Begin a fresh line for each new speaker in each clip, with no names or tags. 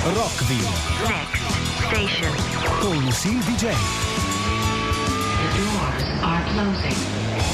Rockville.
Next station.
Con Lucille DJ.
The doors are closing.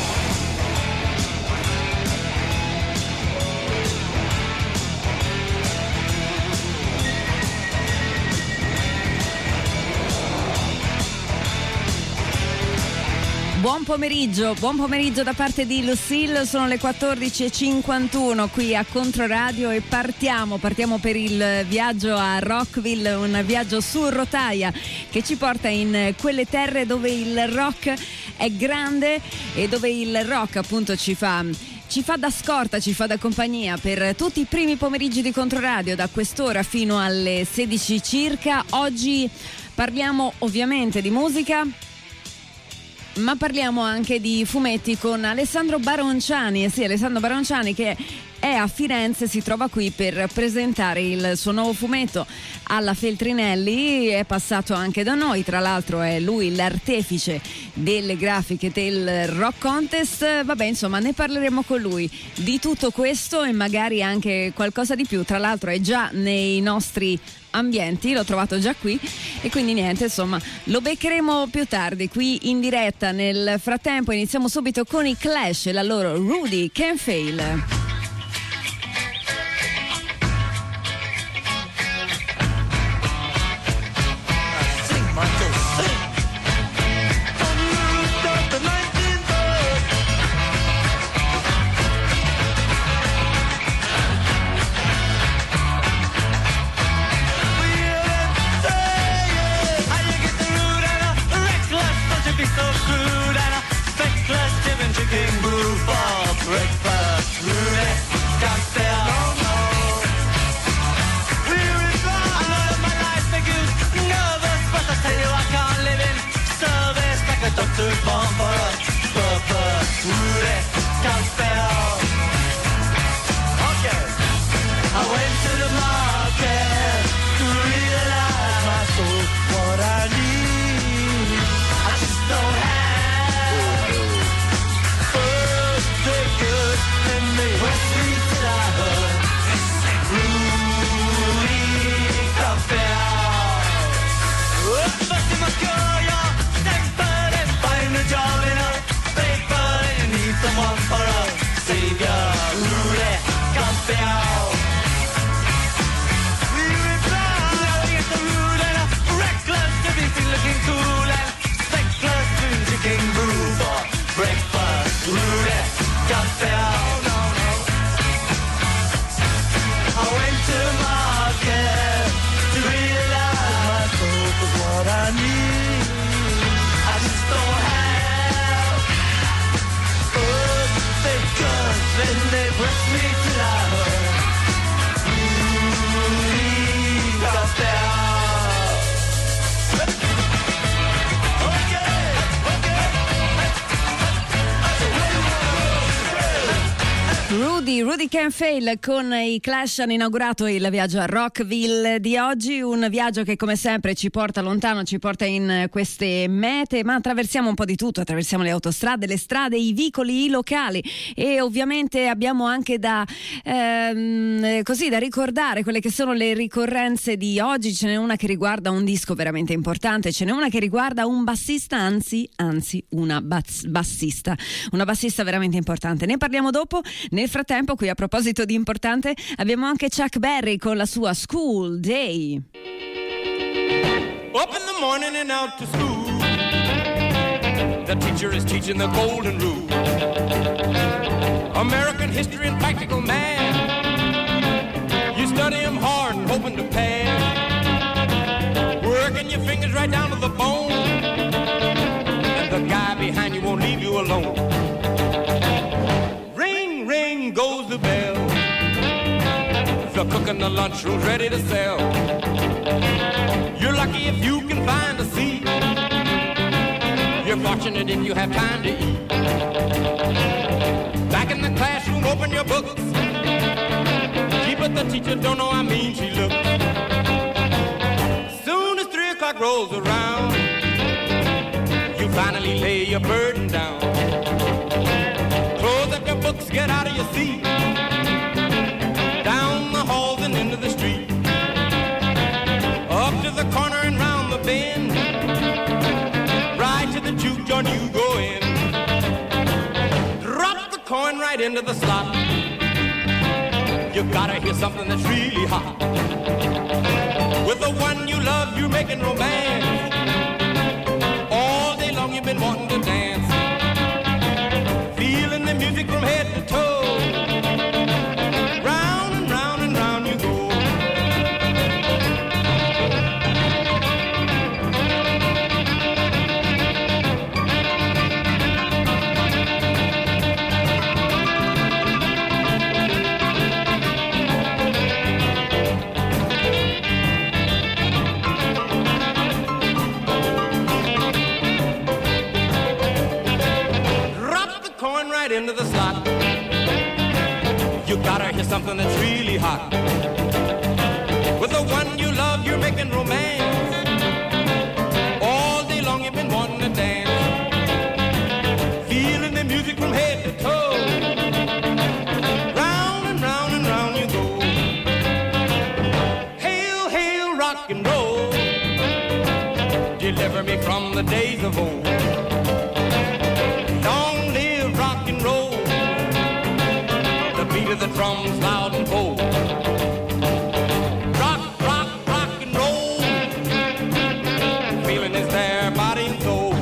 Buon pomeriggio da parte di Lucille, sono le 14:51 qui a Controradio e partiamo per il viaggio a Rockville, un viaggio su rotaia che ci porta in quelle terre dove il rock è grande e dove il rock appunto ci fa da scorta, ci fa da compagnia per tutti i primi pomeriggi di Controradio da quest'ora fino alle 16 circa. Oggi parliamo ovviamente di musica, ma parliamo anche di fumetti con Alessandro Baronciani. Sì, Alessandro Baronciani che è a Firenze, si trova qui per presentare il suo nuovo fumetto alla Feltrinelli, è passato anche da noi, tra l'altro è lui l'artefice delle grafiche del Rock Contest. Vabbè, insomma, ne parleremo con lui di tutto questo e magari anche qualcosa di più. Tra l'altro è già nei nostri ambienti, l'ho trovato già qui e quindi niente, insomma, lo beccheremo più tardi qui in diretta. Nel frattempo iniziamo subito con i Clash e la loro Rudy Can't Fail. Rudy Can't Fail con i Clash hanno inaugurato il viaggio a Rockville di oggi, un viaggio che come sempre ci porta lontano, ci porta in queste mete, ma attraversiamo un po' di tutto, attraversiamo le autostrade, le strade, i vicoli, i locali e ovviamente abbiamo anche da ricordare quelle che sono le ricorrenze di oggi. Ce n'è una che riguarda un disco veramente importante, ce n'è una che riguarda un bassista, anzi una bassista veramente importante. Ne parliamo dopo. Nel frattempo, qui a proposito di importante, abbiamo anche Chuck Berry con la sua School Day.
Up in the morning and out to school. The teacher is teaching the golden rule. American history and practical math. You study them hard and hoping to pass. Working your fingers right down to the bone. And the guy behind you won't leave you alone. Ring, ring goes the bell. The cook in the lunchroom's ready to sell. You're lucky if you can find a seat. You're fortunate if you have time to eat. Back in the classroom, open your books. Gee, but the teacher don't know how mean she looks. Soon as 3 o'clock rolls around, you finally lay your burden down. Close up your books, get out of your seat. Down the halls and into the street. into the slot. You gotta hear something that's really hot. With the one you love, you're making romance. All day long you've been wanting to dance. Feeling the music from head to toe. Round and round and round you go. Right into the slot. You gotta hear something that's really hot. With the one you love, you're making romance. All day long you've been wanting to dance. Feeling the music from head to toe. Round and round and round you go. Hail, hail, rock and roll. Deliver me from the days of old. The drums loud and bold. Rock, rock, rock and roll. Feeling is there, body and soul.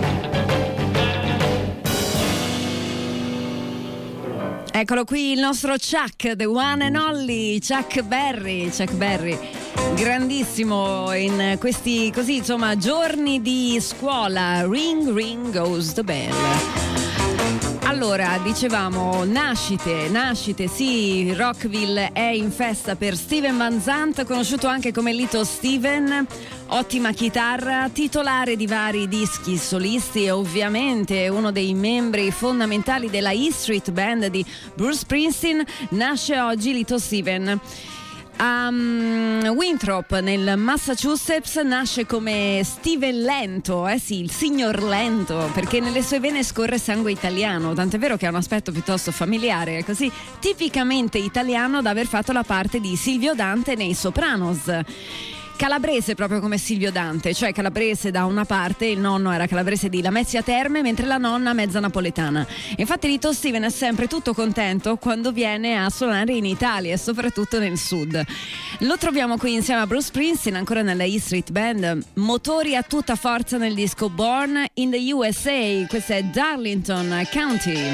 Eccolo qui il nostro Chuck, the one and only Chuck Berry. Chuck Berry, grandissimo in questi così insomma giorni di scuola. Ring ring goes the bell. Allora, dicevamo, nascite, sì, Rockville è in festa per Steven Van Zandt, conosciuto anche come Little Steven, ottima chitarra, titolare di vari dischi solisti e ovviamente uno dei membri fondamentali della E Street Band di Bruce Springsteen. Nasce oggi Little Steven. A Winthrop nel Massachusetts nasce come Steven Lento, sì, il signor Lento, perché nelle sue vene scorre sangue italiano, tant'è vero che ha un aspetto piuttosto familiare, così tipicamente italiano da aver fatto la parte di Silvio Dante nei Sopranos. Calabrese proprio come Silvio Dante, cioè calabrese da una parte, il nonno era calabrese di Lamezia Terme, mentre la nonna mezza napoletana. Infatti Little Steven è sempre tutto contento quando viene a suonare in Italia e soprattutto nel sud. Lo troviamo qui insieme a Bruce Springsteen, ancora nella E Street Band, motori a tutta forza nel disco Born in the USA. Questa è Darlington County.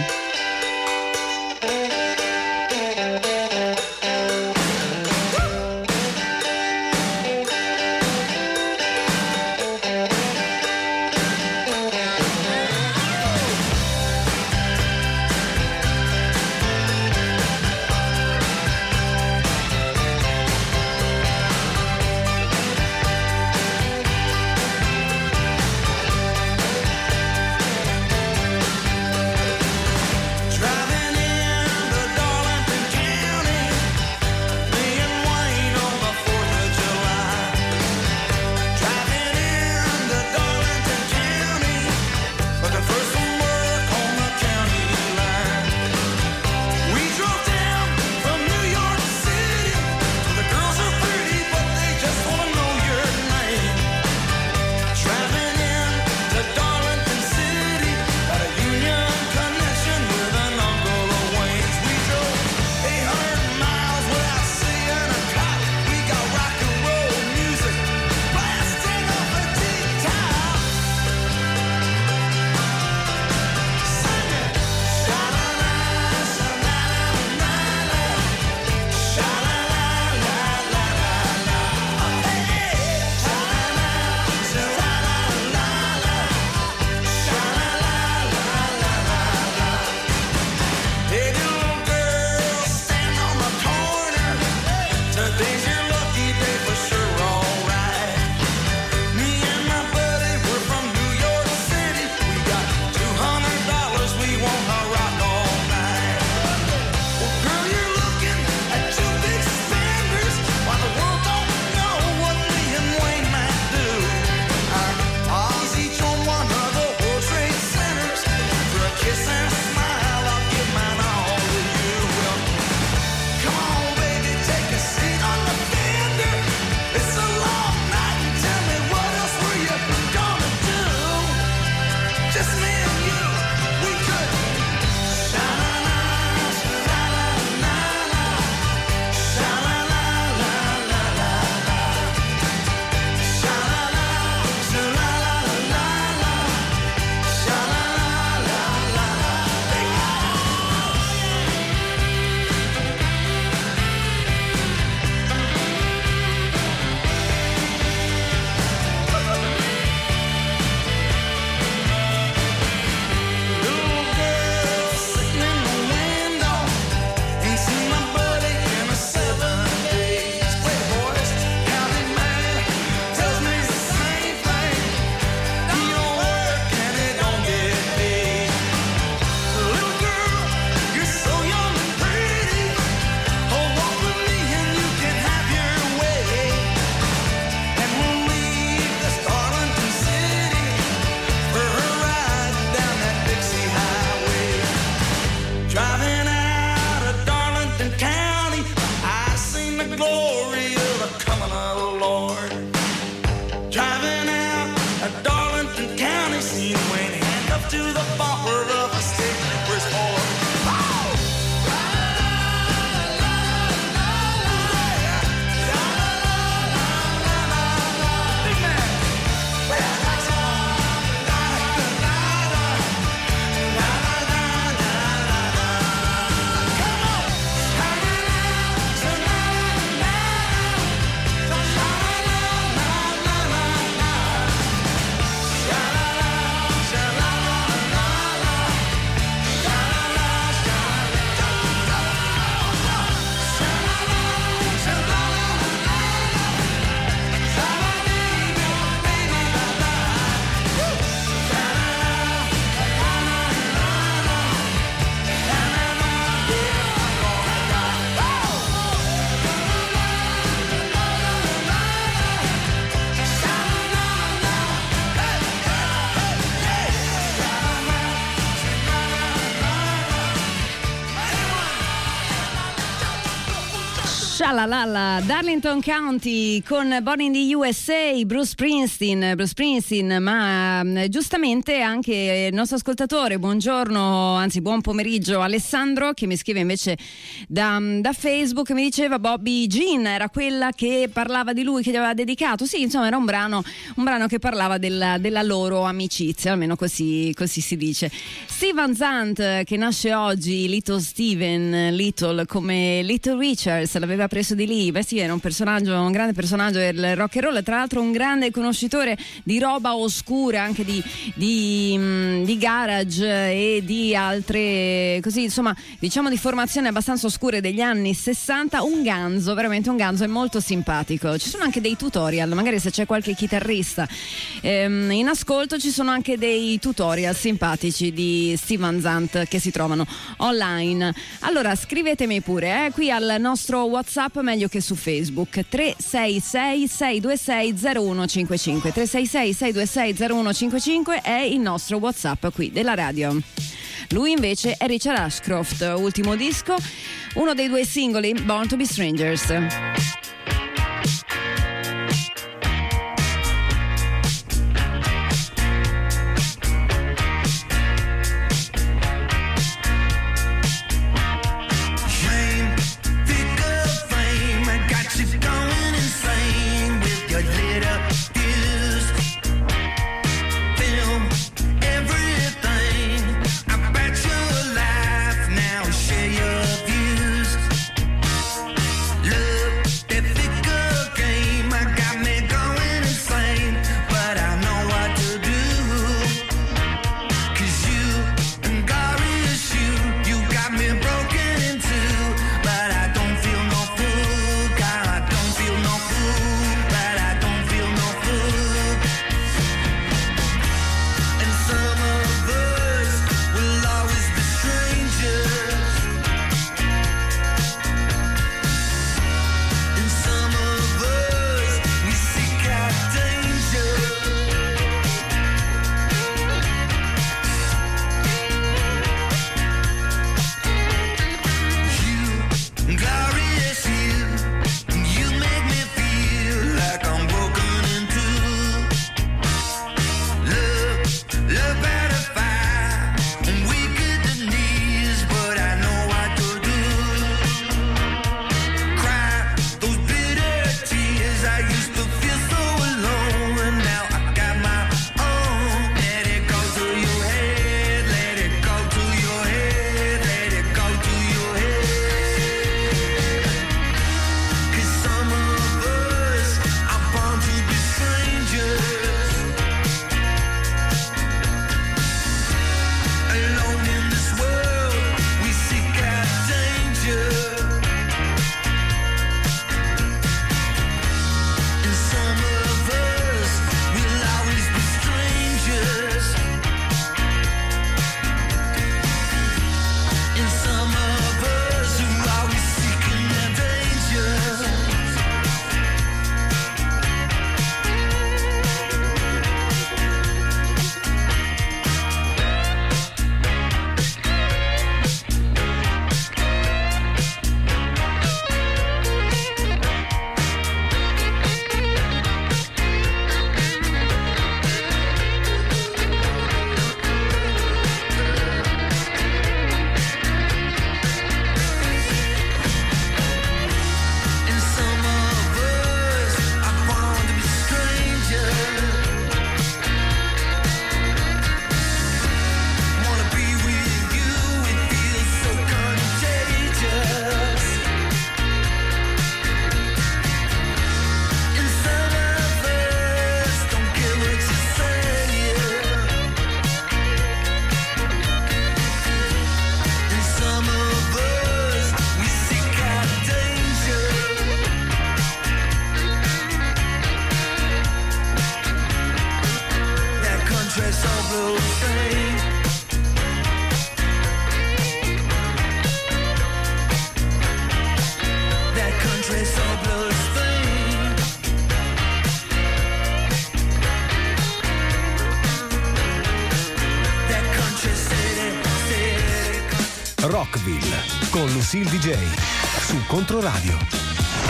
Tralalala, Darlington County con Born in the USA, Bruce Springsteen, ma giustamente anche il nostro ascoltatore, buongiorno, anzi buon pomeriggio, Alessandro, che mi scrive invece da Facebook, mi diceva Bobby Jean era quella che parlava di lui, che gli aveva dedicato, sì, insomma era un brano che parlava della loro amicizia, almeno così si dice. Steve Van Zandt, che nasce oggi, Little Steven, Little come Little Richards, l'aveva preso di lì. Beh sì, era un grande personaggio del rock and roll, tra l'altro un grande conoscitore di roba oscura, anche di garage e di altre, così insomma, diciamo di formazioni abbastanza oscure degli anni 60, veramente un ganzo, è molto simpatico. Ci sono anche dei tutorial, magari se c'è qualche chitarrista in ascolto, ci sono anche dei tutorial simpatici di Steve Van Zandt che si trovano online. Allora scrivetemi pure qui al nostro WhatsApp, meglio che su Facebook, 366-626-0155, 366-626-0155 è il nostro WhatsApp qui della radio. Lui invece è Richard Ashcroft, ultimo disco, uno dei due singoli, Born to be Strangers.
Rockville con Lucille DJ su Controradio.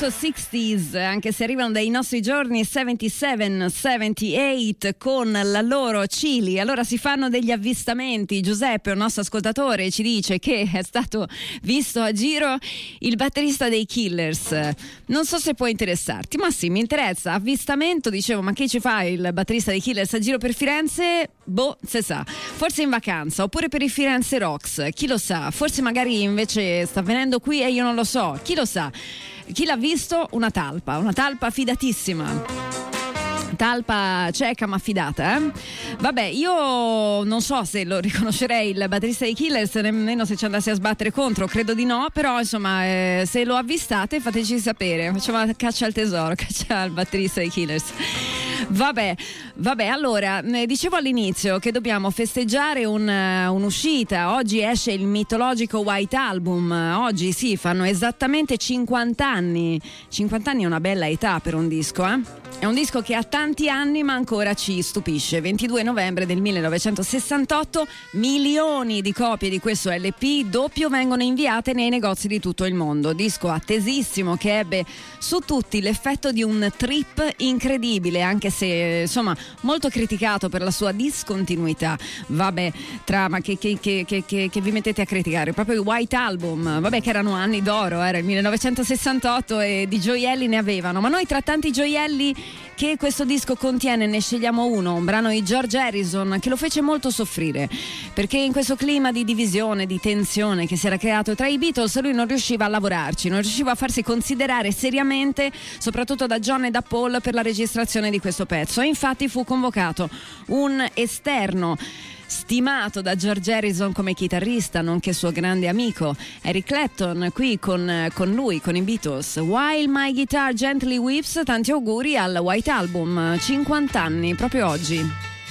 Disco 60s, anche se arrivano dai nostri giorni 77, 78 con la loro Chili. Allora si fanno degli avvistamenti. Giuseppe, un nostro ascoltatore, ci dice che è stato visto a giro il batterista dei Killers. Non so se può interessarti, ma sì, mi interessa. Avvistamento, dicevo, ma che ci fa il batterista dei Killers a giro per Firenze? Boh, se sa. Forse in vacanza, oppure per i Firenze Rocks, chi lo sa. Forse magari invece sta venendo qui e io non lo so, chi lo sa. Chi l'ha visto? Una talpa fidatissima. Talpa cieca ma fidata, eh? Vabbè, io non so se lo riconoscerei il batterista dei Killers, nemmeno se ci andassi a sbattere contro, credo di no, però insomma se lo avvistate fateci sapere, facciamo una caccia al tesoro, caccia al batterista dei Killers. Vabbè, allora dicevo all'inizio che dobbiamo festeggiare un'uscita. Oggi esce il mitologico White Album. Oggi sì, fanno esattamente 50 anni. 50 anni è una bella età per un disco, eh? È un disco che ha tanti anni ma ancora ci stupisce. 22 novembre del 1968, milioni di copie di questo LP doppio vengono inviate nei negozi di tutto il mondo. Disco attesissimo che ebbe su tutti l'effetto di un trip incredibile, anche se insomma molto criticato per la sua discontinuità. Vabbè, ma che vi mettete a criticare? Proprio il White Album, vabbè, che erano anni d'oro, era il 1968 e di gioielli ne avevano, ma noi tra tanti gioielli che questo disco contiene ne scegliamo uno, un brano di George Harrison che lo fece molto soffrire, perché in questo clima di divisione, di tensione che si era creato tra i Beatles, lui non riusciva a lavorarci, non riusciva a farsi considerare seriamente, soprattutto da John e da Paul, per la registrazione di questo pezzo, e infatti fu convocato un esterno stimato da George Harrison come chitarrista, nonché suo grande amico, Eric Clapton, qui con lui, con i Beatles. While My Guitar Gently Weeps, tanti auguri al White Album, 50 anni, proprio oggi.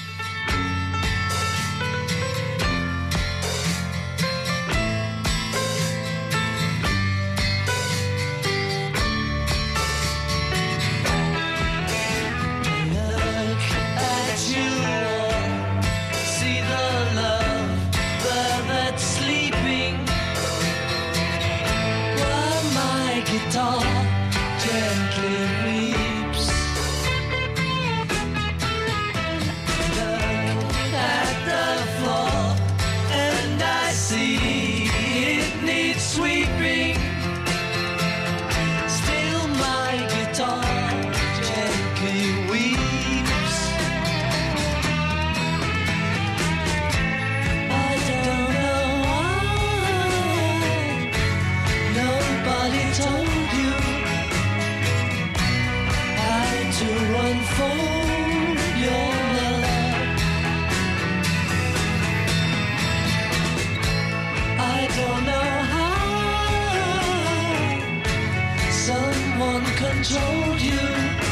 Controlled you,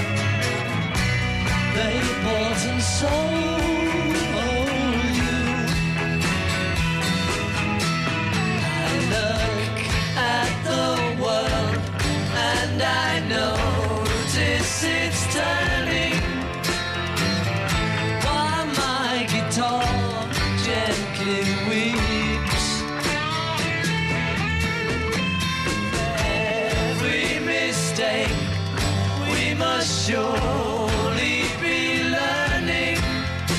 they bought and sold you. I look at the world and I notice it's turning, while my guitar gently weeps. Every mistake we must surely be learning,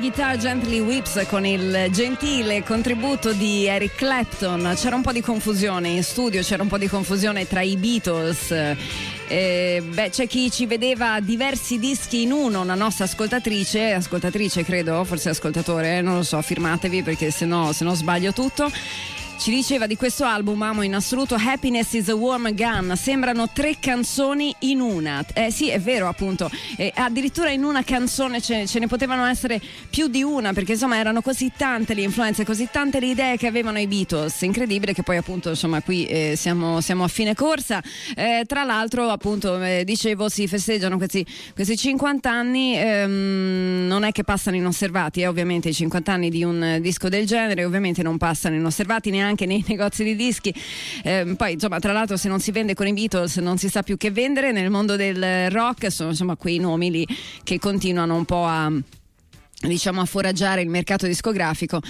Guitar Gently Weeps con il gentile contributo di Eric Clapton. C'era un po' di confusione in studio, c'era un po' di confusione tra i Beatles. C'è chi ci vedeva diversi dischi in uno, una nostra ascoltatrice credo, forse ascoltatore, non lo so, firmatevi perché se no sbaglio tutto. Ci diceva di questo album, amo in assoluto, Happiness is a Warm Gun, sembrano 3 canzoni in una. Sì, è vero, appunto, addirittura in una canzone ce ne potevano essere più di una, perché insomma erano così tante le influenze, così tante le idee che avevano i Beatles. Incredibile che poi appunto insomma qui siamo a fine corsa. Tra l'altro appunto dicevo si festeggiano questi 50 anni, non è che passano inosservati, ovviamente i 50 anni di un disco del genere ovviamente non passano inosservati neanche nei negozi di dischi. Poi insomma, tra l'altro, se non si vende con i Beatles non si sa più che vendere. Nel mondo del rock sono insomma quei nomi lì che continuano un po' a foraggiare il mercato discografico,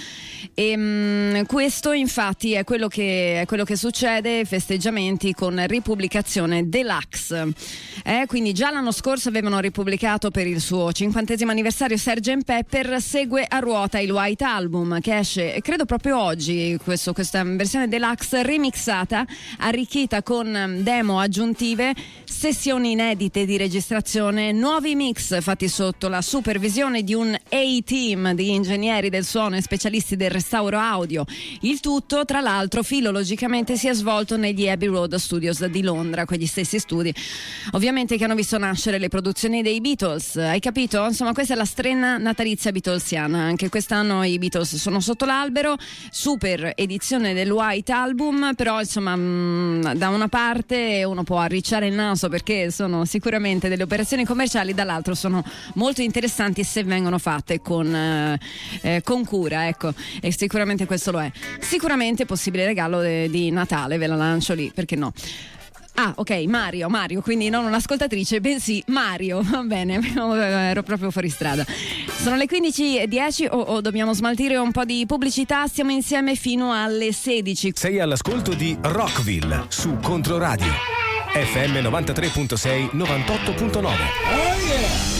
e questo infatti è quello che succede, festeggiamenti con ripubblicazione deluxe. Quindi già l'anno scorso avevano ripubblicato per il suo 50° anniversario Sgt. Pepper, segue a ruota il White Album che esce credo proprio oggi, questa versione deluxe remixata, arricchita con demo aggiuntive, sessioni inedite di registrazione, nuovi mix fatti sotto la supervisione di un A-team di ingegneri del suono e specialisti del restauro audio. Il tutto, tra l'altro, filologicamente si è svolto negli Abbey Road Studios di Londra, quegli stessi studi ovviamente che hanno visto nascere le produzioni dei Beatles. Hai capito? Insomma, questa è la strenna natalizia beatlesiana. Anche quest'anno i Beatles sono sotto l'albero, super edizione del White Album, però insomma da una parte uno può arricciare il naso perché sono sicuramente delle operazioni commerciali, dall'altro sono molto interessanti se vengono fatte con cura, ecco, e sicuramente questo lo è. Sicuramente possibile regalo di Natale, ve la lancio lì, perché no? Ah, ok, Mario, quindi non un'ascoltatrice, bensì Mario, va bene, ero proprio fuori strada. Sono le 15:10 o dobbiamo smaltire un po' di pubblicità, stiamo insieme fino alle 16.
Sei all'ascolto di Rockville su Controradio, FM 93.6, 98.9. Oh yeah!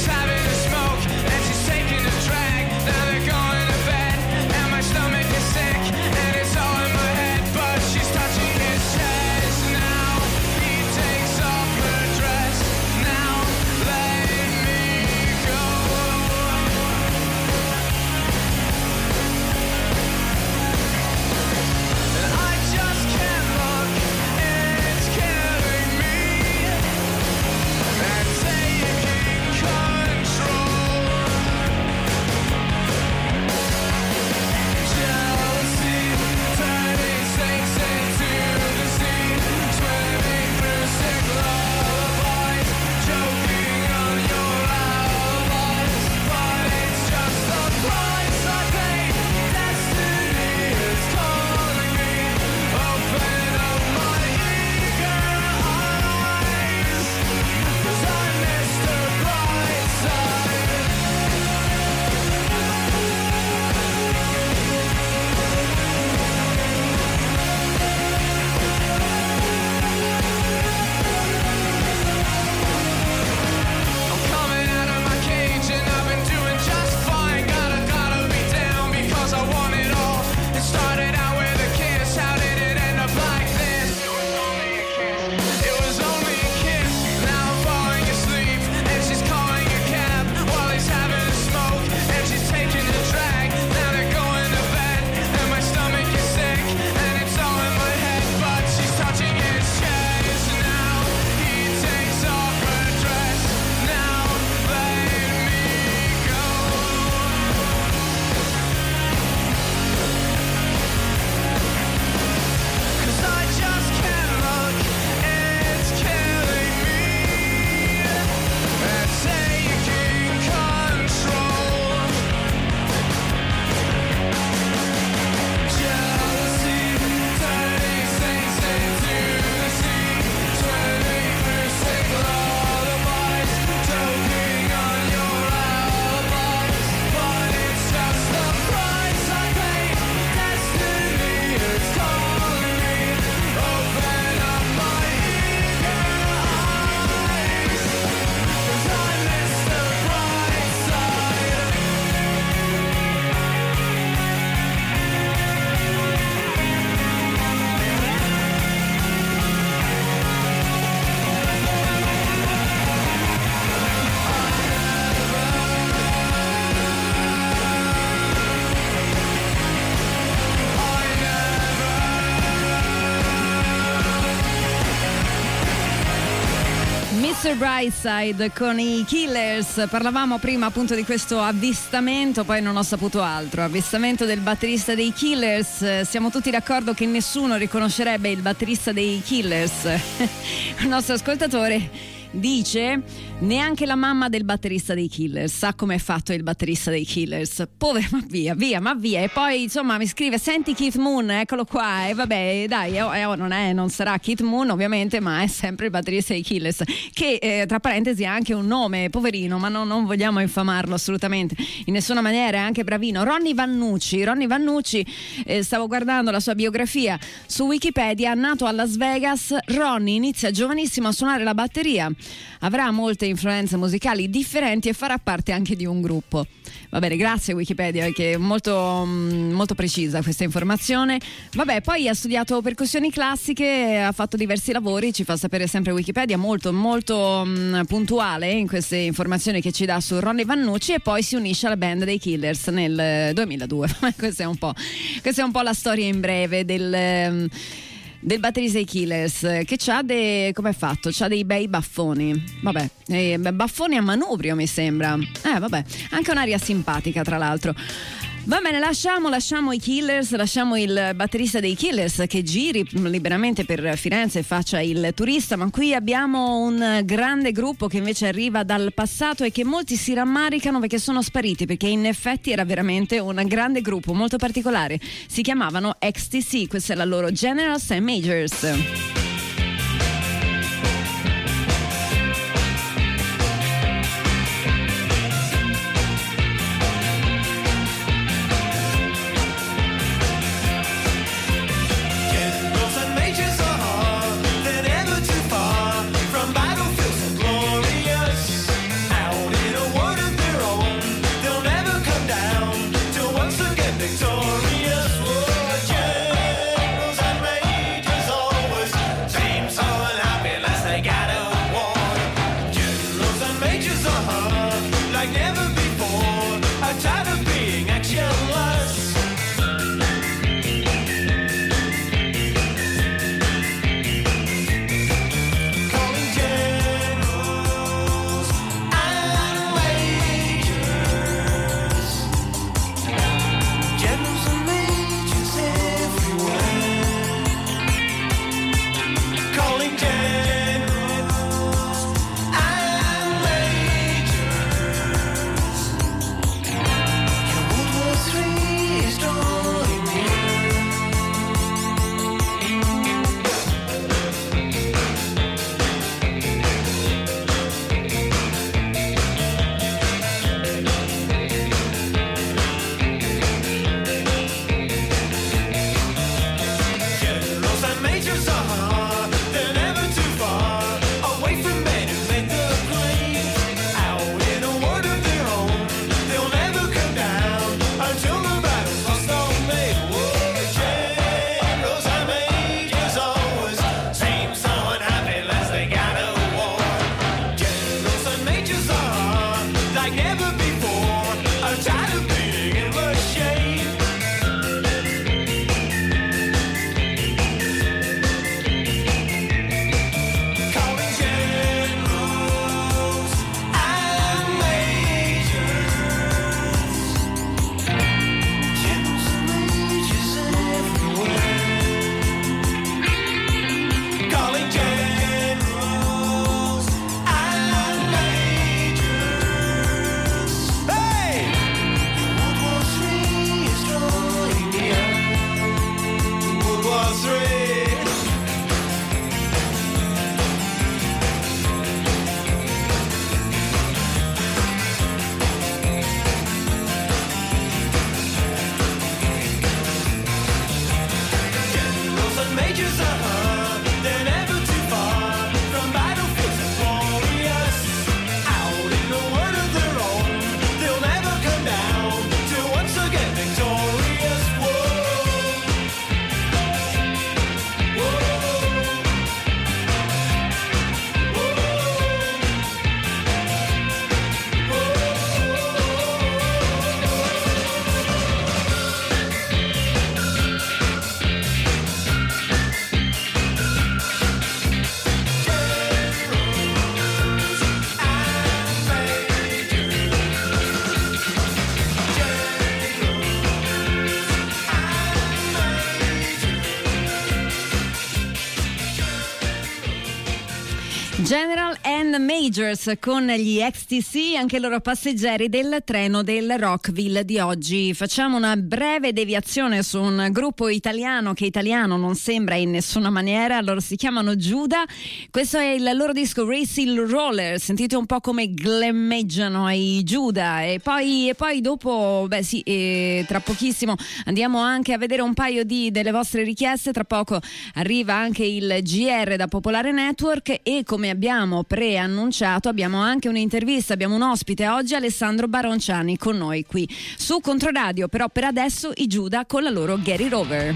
Stomach is sick.
the Bright Side con i Killers. Parlavamo prima appunto di questo avvistamento, poi non ho saputo altro. Avvistamento del batterista dei Killers. Siamo tutti d'accordo che nessuno riconoscerebbe il batterista dei Killers. Il nostro ascoltatore dice: neanche la mamma del batterista dei Killers sa come è fatto il batterista dei Killers. Povero, ma via. E poi insomma mi scrive: senti Keith Moon, eccolo qua. E vabbè, dai, non sarà Keith Moon ovviamente, ma è sempre il batterista dei Killers, che tra parentesi ha anche un nome, poverino, ma non vogliamo infamarlo assolutamente in nessuna maniera, è anche bravino. Ronny Vannucci, stavo guardando la sua biografia su Wikipedia. Nato a Las Vegas, Ronny inizia giovanissimo a suonare la batteria. Avrà molte influenze musicali differenti e farà parte anche di un gruppo. Va bene, grazie Wikipedia, perché è molto, molto precisa questa informazione. Vabbè, poi ha studiato percussioni classiche, ha fatto diversi lavori, ci fa sapere sempre Wikipedia, molto molto puntuale in queste informazioni che ci dà su Ronny Vannucci, e poi si unisce alla band dei Killers nel 2002. Questa è un po' la storia in breve del batterista dei Killers, che com'è fatto? C'ha dei bei baffoni, vabbè, baffoni a manubrio mi sembra, vabbè, anche un'aria simpatica tra l'altro. Va bene, lasciamo i Killers, lasciamo il batterista dei Killers che giri liberamente per Firenze e faccia il turista, ma qui abbiamo un grande gruppo che invece arriva dal passato e che molti si rammaricano perché sono spariti, perché in effetti era veramente un grande gruppo molto particolare. Si chiamavano XTC, questa è la loro Generals and Majors. General and Majors con gli XTC, anche loro passeggeri del treno del Rockville di oggi. Facciamo una breve deviazione su un gruppo italiano che italiano non sembra in nessuna maniera. Loro si chiamano Giuda. Questo è il loro disco Racing Roller. Sentite un po' come glammeggiano i Giuda. E poi dopo, tra pochissimo andiamo anche a vedere un paio delle vostre richieste. Tra poco arriva anche il GR da Popolare Network e come abbiamo preannunciato abbiamo anche un'intervista, abbiamo un ospite oggi, Alessandro Baronciani, con noi qui su Controradio. Però per adesso i Giuda con la loro Get It Over.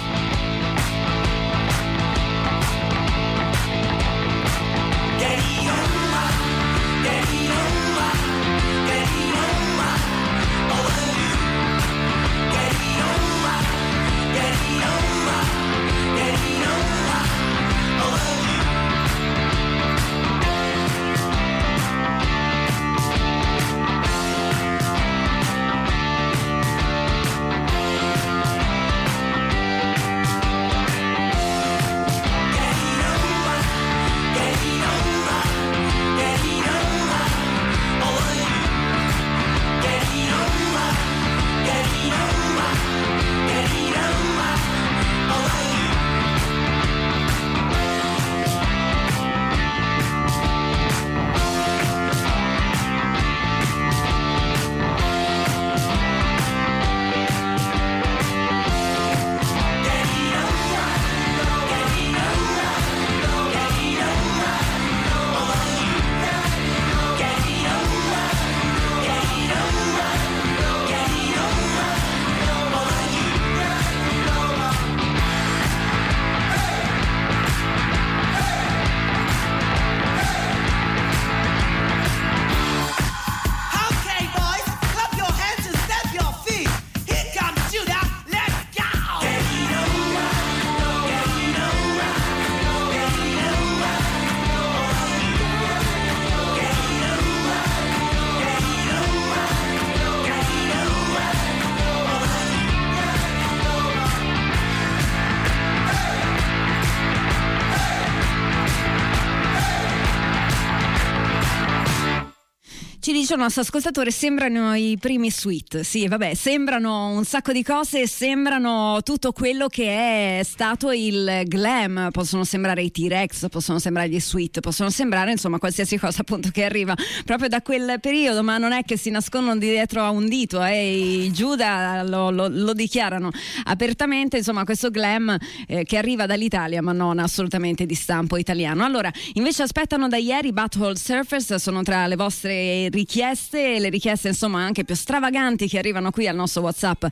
Ci dice il nostro ascoltatore, sembrano i primi Sweet. Sì, vabbè, sembrano un sacco di cose, sembrano tutto quello che è stato il glam. Possono sembrare i T-Rex, possono sembrare gli Sweet, possono sembrare insomma qualsiasi cosa appunto che arriva proprio da quel periodo, ma non è che si nascondono dietro a un dito, i Giuda lo dichiarano apertamente, insomma, questo glam che arriva dall'Italia ma non assolutamente di stampo italiano. Allora, invece aspettano da ieri Butthole Surfers, sono tra le vostre richieste, le richieste insomma anche più stravaganti che arrivano qui al nostro WhatsApp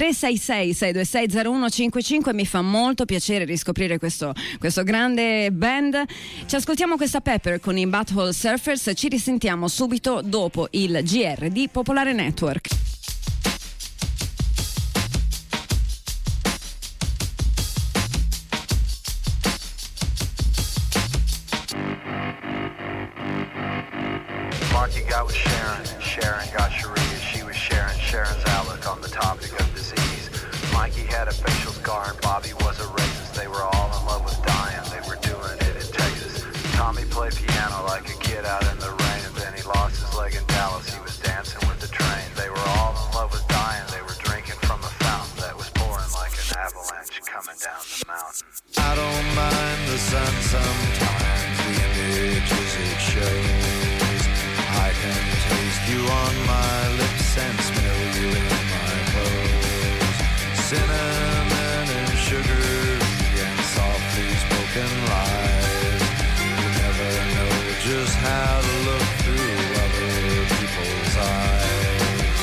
366-626-0155. Mi fa molto piacere riscoprire questo grande band. Ci ascoltiamo questa Pepper con i Butthole Surfers, ci risentiamo subito dopo il GR di Popolare Network.
Marky got with Sharon, and Sharon got Sharia. She was sharing Sharon's outlook on the topic of disease. Mikey had a facial scar and Bobby was a racist. They were all in love with dying, they were doing it in Texas. Tommy played piano like a kid out in the rain, and then he lost his leg in Dallas, he was dancing with the train. They were all in love with dying, they were drinking from a fountain that was pouring like an avalanche coming down the mountain.
I don't mind the sun sometimes, the images it shows. I can taste you on my lips and smell you in my clothes. Cinnamon and sugar and softly spoken lies. You never know just how to look through other people's eyes.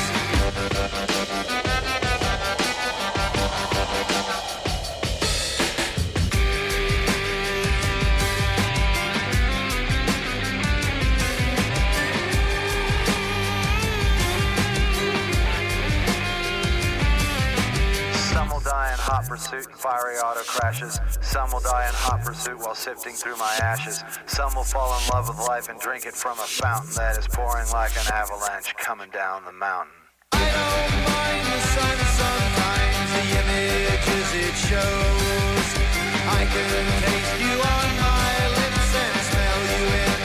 Hot pursuit and fiery auto crashes. Some will die in hot pursuit while sifting through my ashes. Some will fall in love with life and drink it from a fountain that is pouring like an avalanche coming down the mountain.
I don't mind the sun sometimes, the images it shows. I can taste you on my lips and smell you in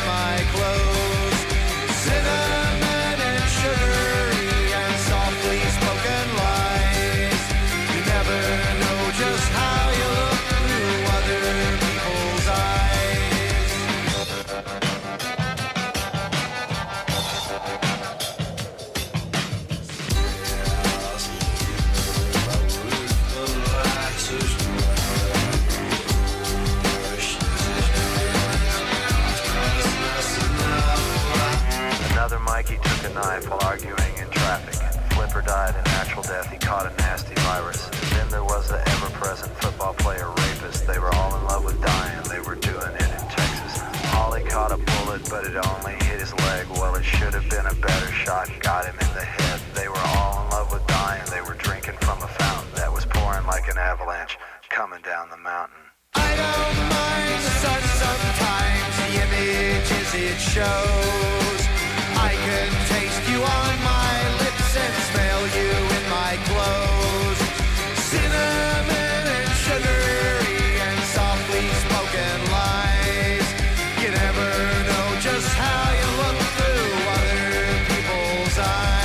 Flipper died a natural death. He caught a nasty virus. Then there was the ever-present football player rapist. They were all in love with dying. They were doing it in Texas. Ollie caught a bullet, but it only hit his leg. Well, it should have been a better shot. Got him in the head. They were all in love with dying. They were drinking from a fountain that was pouring like an avalanche coming down the mountain.
I don't mind the sun sometimes, the images it shows. I can taste you on my lips and smell you in my clothes. Cinnamon and sugary and softly spoken lies. You never know just how you look through other people's eyes.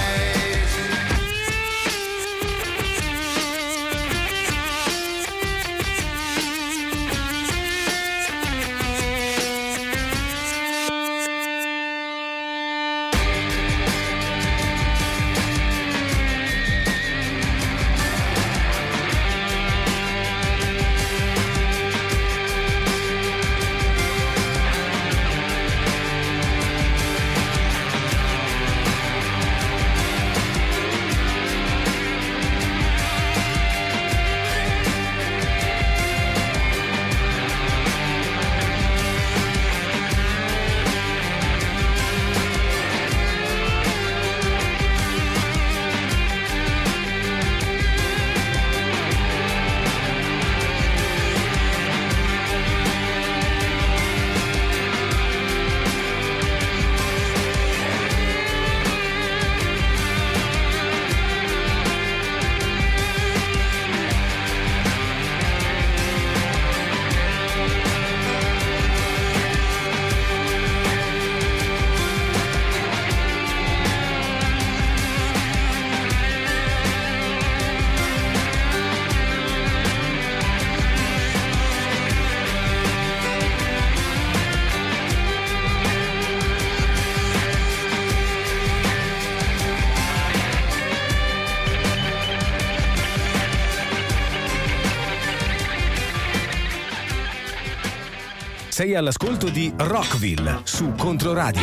Sei all'ascolto di Rockville su Controradio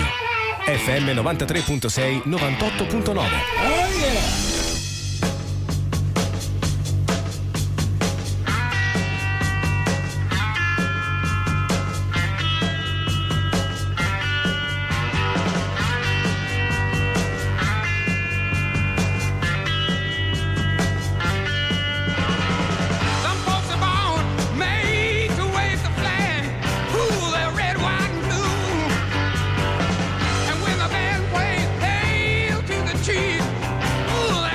FM 93.6 98.9. Oh yeah!
And when the band plays Hail to the Chief, ooh,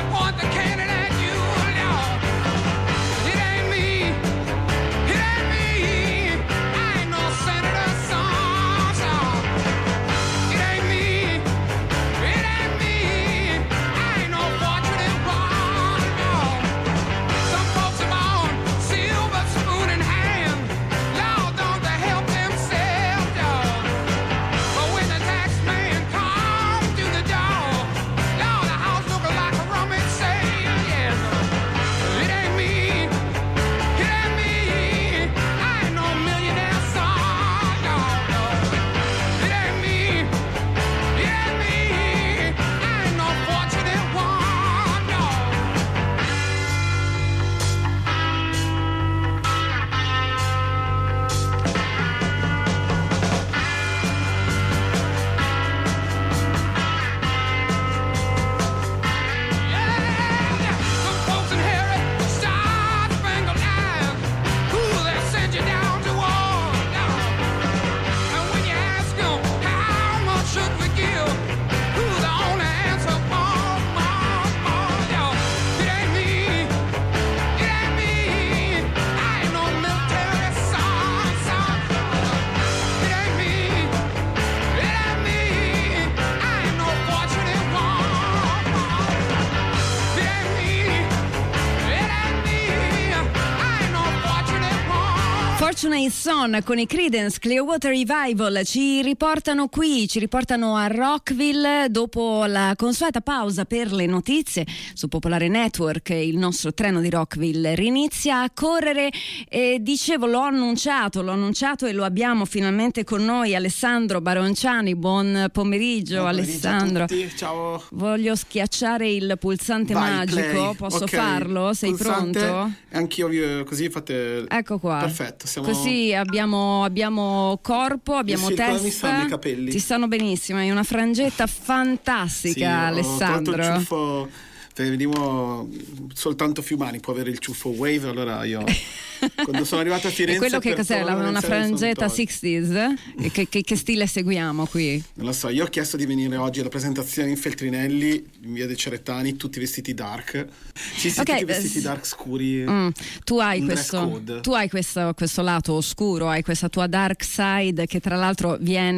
Fortunate Son con i Creedence Clearwater Revival ci riportano qui, ci riportano a Rockville dopo la consueta pausa per le notizie su Popolare Network. Il nostro treno di Rockville rinizia a correre e dicevo, l'ho annunciato e lo abbiamo finalmente con noi, Alessandro Baronciani. Buon pomeriggio, Alessandro.
A tutti. Ciao.
Voglio schiacciare il pulsante magico,
play.
posso
Ok.
farlo? Sei
Pulsante.
pronto?
Anch'io così fate.
Ecco qua.
Perfetto.
Così abbiamo corpo, abbiamo
Sì, come mi
testa.
stanno i capelli?
Ti stanno benissimo, hai una frangetta fantastica,
Sì,
Alessandro.
Ho tolto il ciuffo. Venivo soltanto Fiumani può avere il ciuffo Wave, allora io quando sono arrivato a Firenze
E quello che
per
cos'è?
Paolo
Una
Lorenzelli
frangetta
sono tolto.
60s? Che stile seguiamo qui?
Non lo so, io ho chiesto di venire oggi alla presentazione in Feltrinelli in via dei Cerettani, tutti vestiti dark. Sì,
Ok,
tutti vestiti dark scuri.
Tu hai
Un dress
questo,
code.
tu hai questo lato oscuro, hai questa tua dark side che tra l'altro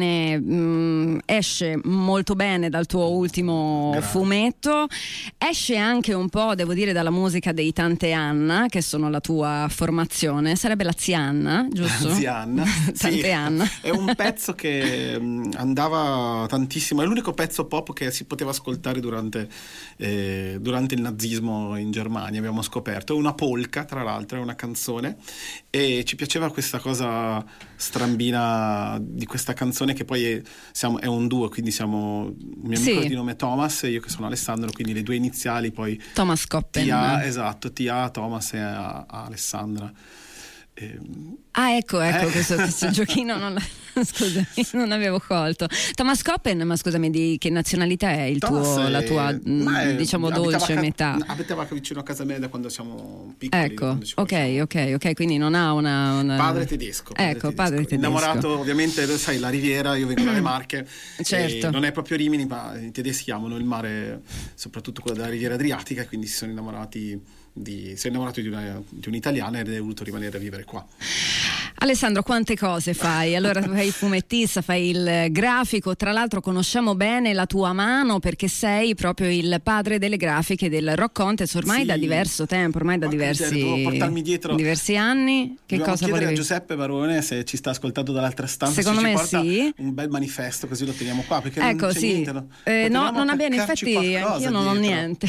esce molto bene dal tuo ultimo
Grazie.
fumetto, esce anche un po', devo dire, dalla musica dei Tante Anna, che sono la tua formazione, sarebbe la zia Anna, giusto?
Zia Anna.
Tante
Sì.
Anna.
È un pezzo che andava tantissimo, è l'unico pezzo pop che si poteva ascoltare durante il nazismo in Germania, abbiamo scoperto. È una polka, tra l'altro, è una canzone, e ci piaceva questa cosa strambina di questa canzone, che poi è un duo, quindi siamo un mio amico
Sì.
di nome Thomas e io che sono Alessandro, quindi le due iniziali, poi
Thomas Coppen.
esatto, Tia, Thomas e Alessandra.
Ah, ecco, questo giochino scusami, non avevo colto. Thomas Coppen, ma scusami, di che nazionalità è la tua diciamo dolce metà?
Abitava vicino a casa mia da quando siamo piccoli.
Ecco,
quando ci conosciamo.
ok, quindi non ha una...
Padre tedesco.
Ecco, padre tedesco.
Innamorato, ovviamente, lo sai, la Riviera, io vengo dalle Marche.
Certo.
Non è proprio Rimini, ma i tedeschi amano il mare, soprattutto quello della Riviera Adriatica, e quindi si è innamorato di un'italiana ed è voluto rimanere a vivere qua.
Alessandro, quante cose fai? Allora fai il fumettista, fai il grafico, tra l'altro conosciamo bene la tua mano perché sei proprio il padre delle grafiche del Rock Contest ormai
Sì.
da diverso tempo, ormai da
Porca miseria, dovevo portarmi dietro.
diversi anni. Che
Dobbiamo
cosa
chiedere
volevi?
a Giuseppe Barone, se ci sta ascoltando dall'altra stanza,
Secondo
se ci
me
porta
sì.
un bel manifesto, così lo teniamo qua, perché
Ecco,
non c'è
sì.
niente,
No,
potevamo
non abbiamo,
attaccarci
infatti
qualcosa
anch'io non ho
dietro.
niente.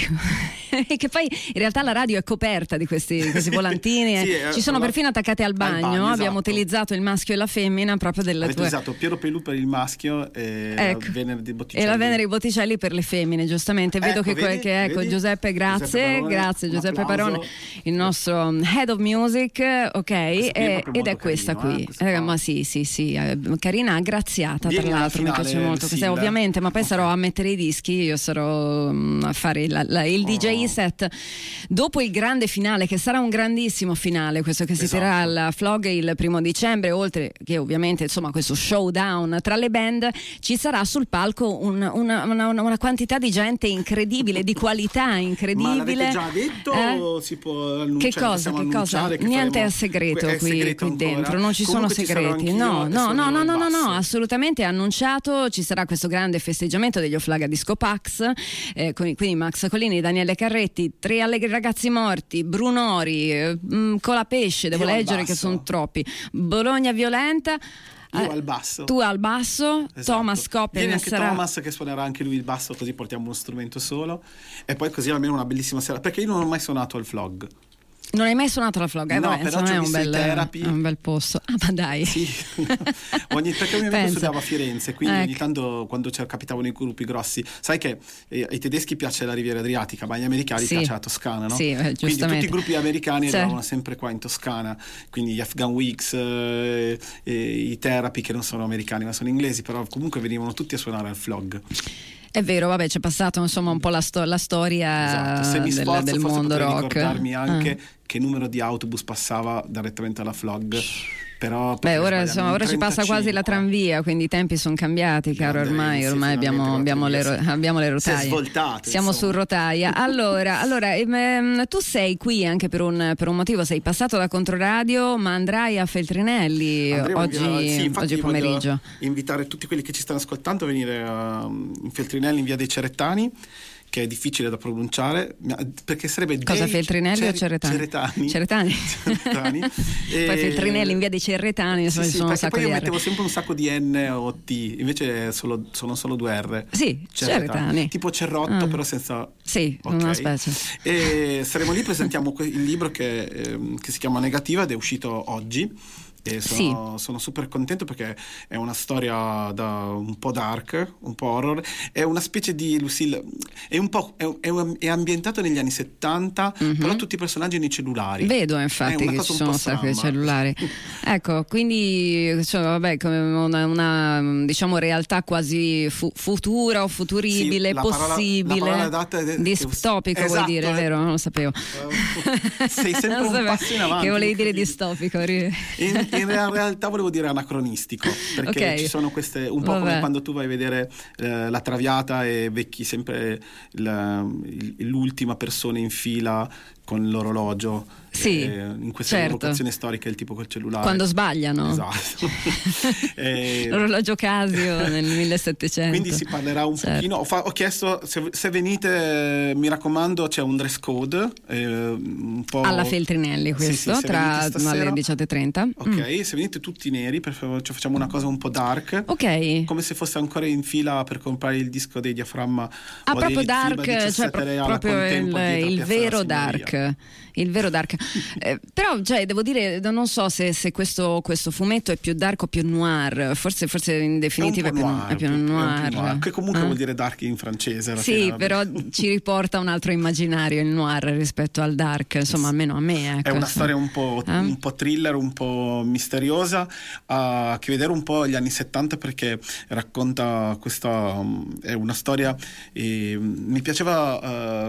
E che poi in realtà la radio è coperta di questi volantini,
Sì,
ci sono perfino attaccati al bagno, abbiamo
esatto.
utilizzato il maschio e la femmina proprio delle
Avete
tue...
usato Piero Pelù per il maschio e
Ecco.
la Venere dei Botticelli.
E la Venere dei Botticelli per le femmine, giustamente. Vedo
Ecco,
vedi? Giuseppe, grazie,
Barone,
grazie
un
Giuseppe
applauso.
Barone, il nostro head of music, ok?
Questo qui è proprio
Ed è
molto
questa
carino,
qui.
questo qua.
Ma sì, carina, aggraziata,
Vieni
tra
alla
l'altro, mi
finale,
piace molto.
Silla.
Ovviamente, ma poi sarò a mettere i dischi, io sarò a fare il DJ set dopo il grande finale, che sarà un grandissimo finale, questo che si
Esatto.
terrà al Flog il 1 dicembre, oltre che ovviamente insomma questo showdown tra le band, ci sarà sul palco una quantità di gente incredibile, di qualità incredibile.
Ma l'avete già detto o si può annunciare?
Che cosa?
Possiamo
Che cosa?
annunciare che
Niente
faremo-
è segreto
è
qui
segreto ancora?
dentro, non ci
Comunque
sono
ci sarò
segreti.
anch'io
No,
e suonerò il basso.
assolutamente è annunciato, ci sarà questo grande festeggiamento degli Oflaga Disco Pax, quindi Max Collini, Daniele Carretti, 3 allegri ragazzi morti, Brunori, Colapesce, devo
Io al
leggere che
basso.
sono troppi, Bologna Violenta.
Io al basso.
Tu al basso,
Esatto.
Thomas Coppen
Viene anche
sarà...
Thomas che suonerà anche lui il basso, così portiamo uno strumento solo e poi così almeno una bellissima sera, perché io non ho mai suonato al Flog.
Non hai mai suonato la Flog?
No,
Vabbè,
però
insomma,
ci ho
è
visto i Therapy.
un bel posto. Ah, ma dai.
Sì, perché un mio amico
Pensa.
studiava a Firenze, quindi
Ecco.
ogni tanto quando capitavano i gruppi grossi, sai che ai tedeschi piace la Riviera Adriatica, ma agli americani
Sì.
piace la Toscana, no?
Sì,
Quindi
giustamente.
tutti i gruppi americani
Sì.
arrivavano sempre qua in Toscana, quindi gli Afghan Weeks, i Therapy, che non sono americani ma sono inglesi, però comunque venivano tutti a suonare al Flog.
È vero, vabbè, c'è passato insomma un po' la storia
Esatto. Se mi sforzo
del
forse
mondo
potrei
rock.
ricordarmi anche che numero di autobus passava direttamente alla Flog, però
Beh,
potrei
ora,
sbagliarmi,
insomma,
un
ora ci passa quasi la
35.
tranvia, quindi i tempi sono cambiati, caro,
Grande, sì,
ormai abbiamo le
Si è
rotaie.
svoltato,
Siamo
insomma.
su rotaia. Allora tu sei qui anche per un motivo, sei passato da Controradio, ma andrai a Feltrinelli
Andremo
oggi
infatti
pomeriggio.
voglio invitare tutti quelli che ci stanno ascoltando a venire in Feltrinelli in via dei Cerettani, che è difficile da pronunciare, perché sarebbe
cosa, Feltrinelli o Cerretani? Cerretani. Poi Feltrinelli in via dei Cerretani,
sì,
sono un sacco
poi
di
io
R.
mettevo sempre un sacco di N o T, invece sono solo 2 R.
Sì, Cerretani.
Tipo Cerrotto, però senza...
Sì,
okay.
una specie.
E saremo lì, presentiamo il libro che si chiama Negativa ed è uscito oggi. E sono super contento perché è una storia un po' dark, un po' horror, è una specie di Lucille, è ambientato negli anni 70, però tutti i personaggi nei cellulari.
Vedo infatti che ci sono un sacco di cellulari. Ecco, quindi vabbè, come una diciamo realtà quasi futura o futuribile, possibile.
La parola adatta è
distopico, esatto, vuoi dire, vero? Non lo sapevo.
Sei sempre un passo in avanti.
Che volevi dire distopico?
In realtà volevo dire anacronistico, perché ci sono queste, un po' come quando tu vai a vedere La Traviata e becchi sempre l'ultima persona in fila con l'orologio.
Sì,
in queste locazioni storiche il tipo col cellulare
quando sbagliano,
esatto.
L'orologio Casio nel 1700.
Quindi si parlerà un pochino. Ho chiesto se venite, mi raccomando, c'è un dress code un po'
alla Feltrinelli, questo tra alle 18:30.
Ok, se venite tutti neri, facciamo una cosa un po' dark,
ok,
come se fosse ancora in fila per comprare il disco dei Diaframma.
Proprio dark, cioè proprio il vero dark. Il vero dark. Però devo dire, non so se questo fumetto è più dark o più noir. Forse in definitiva è più noir.
Che comunque vuol dire dark in francese.
Sì, però ci riporta un altro immaginario il noir rispetto al dark, insomma, almeno a me. Ecco.
È una storia un po' thriller, un po' misteriosa, che vedere un po' gli anni 70 perché racconta questa... è una storia... mi piaceva...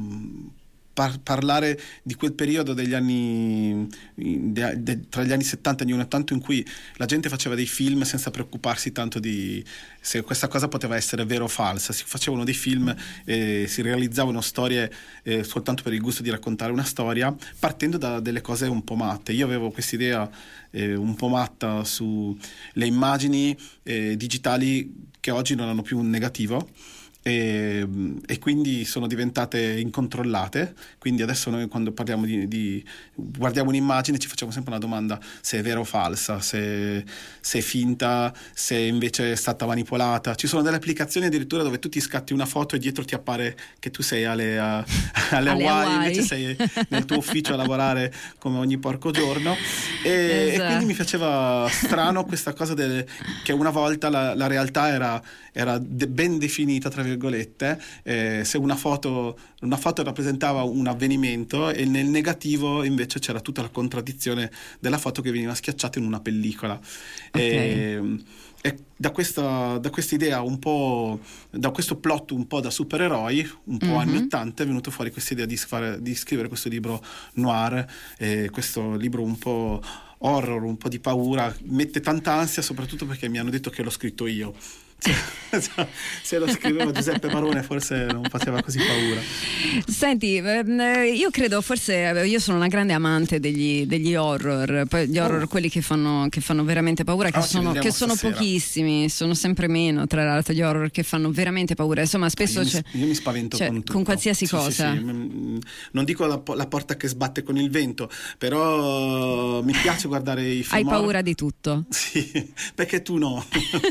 parlare di quel periodo degli anni tra gli anni 70 e gli anni 80 in cui la gente faceva dei film senza preoccuparsi tanto di se questa cosa poteva essere vera o falsa. Si facevano dei film e si realizzavano storie soltanto per il gusto di raccontare una storia, partendo da delle cose un po' matte. Io avevo quest'idea un po' matta su le immagini digitali che oggi non hanno più un negativo, e quindi sono diventate incontrollate. Quindi adesso noi quando parliamo guardiamo un'immagine ci facciamo sempre una domanda: se è vera o falsa, se è finta, se invece è stata manipolata. Ci sono delle applicazioni addirittura dove tu ti scatti una foto e dietro ti appare che tu sei alle Hawaii, invece sei nel tuo ufficio a lavorare come ogni porco giorno. E quindi mi faceva strano questa cosa che una volta la realtà era ben definita, tra virgolette, se una foto rappresentava un avvenimento e nel negativo invece c'era tutta la contraddizione della foto che veniva schiacciata in una pellicola.
Okay.
E da questa idea un po', da questo plot un po' da supereroi, un po' anni 80, è venuto fuori questa idea di scrivere questo libro noir, questo libro un po' horror, un po' di paura. Mette tanta ansia soprattutto perché mi hanno detto che l'ho scritto io. Se lo scriveva Giuseppe Barone forse non faceva così paura.
Senti, io credo, forse io sono una grande amante degli horror, poi gli horror quelli che fanno veramente paura, che sono pochissimi, sono sempre meno, tra l'altro, gli horror che fanno veramente paura. Insomma, spesso
io mi spavento
con qualsiasi cosa.
Sì. Non dico la porta che sbatte con il vento, però mi piace guardare i film.
Hai paura di tutto?
Sì, perché tu no.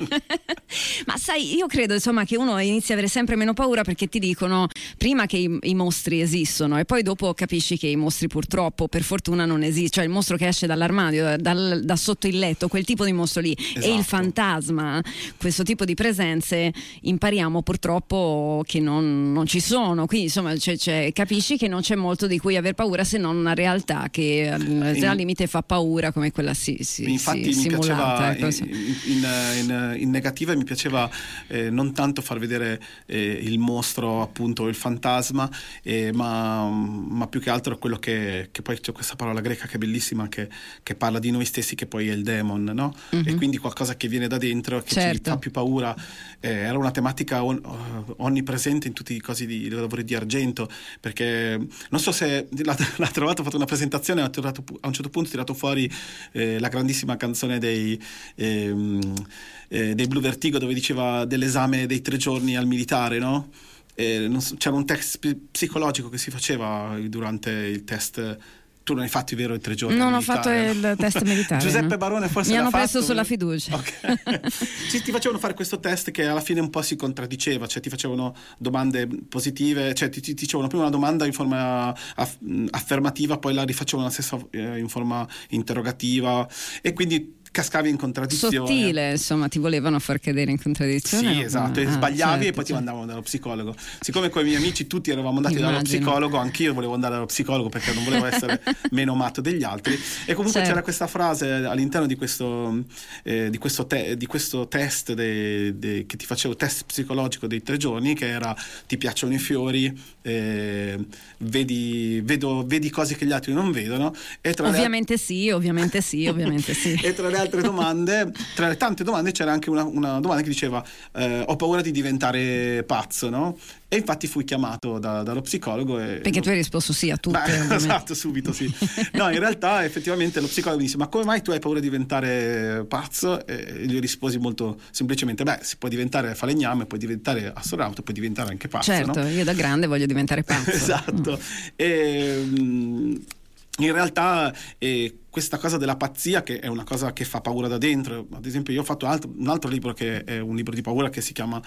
Ma sai, io credo insomma che uno inizia a avere sempre meno paura perché ti dicono prima che i mostri esistono e poi dopo capisci che i mostri purtroppo, per fortuna, non esistono. Cioè il mostro che esce dall'armadio, da sotto il letto, quel tipo di mostro lì, esatto. E il fantasma, questo tipo di presenze impariamo purtroppo che non ci sono. Quindi insomma capisci che non c'è molto di cui aver paura se non una realtà che al limite fa paura, come quella
infatti
simulata.
Mi piaceva in negativa, mi piaceva non tanto far vedere il mostro, appunto, il fantasma, ma più che altro quello che poi c'è questa parola greca che è bellissima, che parla di noi stessi, che poi è il demon, no? E quindi qualcosa che viene da dentro, che ci fa più paura. Era una tematica onnipresente in tutti i cosi di lavori di Argento, perché non so se l'ha trovato, ha fatto una presentazione, a un certo punto ha tirato fuori la grandissima canzone dei Blue Vertigo, dove diceva dell'esame dei 3 giorni al militare, no? c'era un test psicologico che si faceva durante il test. Tu non hai fatto, vero, i 3 giorni?
Non ho
militare,
fatto il test militare.
Giuseppe
no?
Barone forse
mi
l'ha
hanno
fatto,
preso sulla fiducia.
Okay. Ti facevano fare questo test che alla fine un po' si contraddiceva, cioè ti facevano domande positive, cioè ti dicevano prima una domanda in forma affermativa, poi la rifacevano la stessa in forma interrogativa, e quindi cascavi in contraddizione.
Sottile, insomma, ti volevano far cadere in contraddizione.
Sì, esatto, e sbagliavi,
certo,
e poi ti mandavano dallo psicologo. Siccome con i miei amici tutti eravamo andati dallo psicologo, anch'io volevo andare dallo psicologo perché non volevo essere meno matto degli altri, e comunque c'era questa frase all'interno di questo test che ti facevo, test psicologico dei 3 giorni, che era: ti piacciono i fiori, vedi cose che gli altri non vedono, e
ovviamente sì.
E tra le altre domande, tra le tante domande, c'era anche una domanda che diceva ho paura di diventare pazzo, no? E infatti fui chiamato dallo psicologo
perché tu hai risposto sì a tutte.
Esatto, subito sì. No, in realtà effettivamente lo psicologo mi disse: ma come mai tu hai paura di diventare pazzo? E gli risposi molto semplicemente: si può diventare falegname, puoi diventare astronauta, puoi diventare anche pazzo.
Certo, no? Io da grande voglio diventare pazzo.
Esatto. In realtà questa cosa della pazzia, che è una cosa che fa paura da dentro. Ad esempio, io ho fatto un altro libro che è un libro di paura, che si chiama